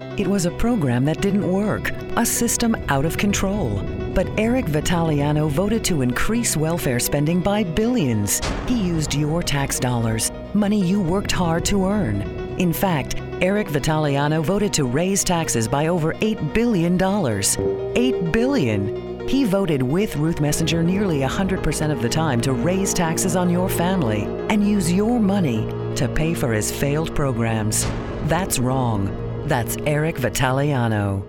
It was a program that didn't work, a system out of control. But Eric Vitaliano voted to increase welfare spending by billions. He used your tax dollars, money you worked hard to earn. In fact, Eric Vitaliano voted to raise taxes by over $8 billion. $8 billion! He voted with Ruth Messenger nearly 100% of the time to raise taxes on your family and use your money to pay for his failed programs. That's wrong. That's Eric Vitaliano.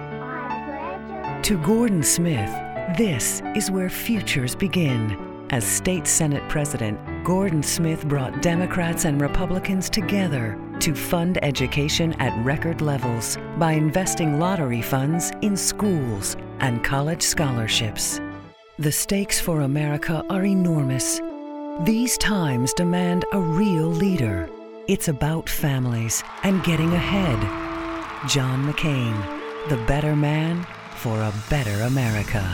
To Gordon Smith, this is where futures begin. As State Senate President, Gordon Smith brought Democrats and Republicans together to fund education at record levels by investing lottery funds in schools and college scholarships. The stakes for America are enormous. These times demand a real leader. It's about families and getting ahead. John McCain, the better man for a better America.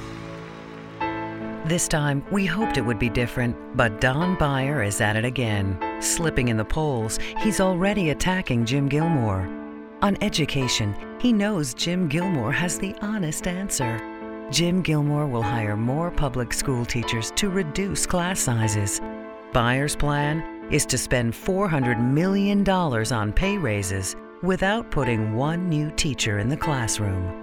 This time, we hoped it would be different, but Don Beyer is at it again. Slipping in the polls, he's already attacking Jim Gilmore. On education, he knows Jim Gilmore has the honest answer. Jim Gilmore will hire more public school teachers to reduce class sizes. Beyer's plan is to spend $400 million on pay raises without putting one new teacher in the classroom.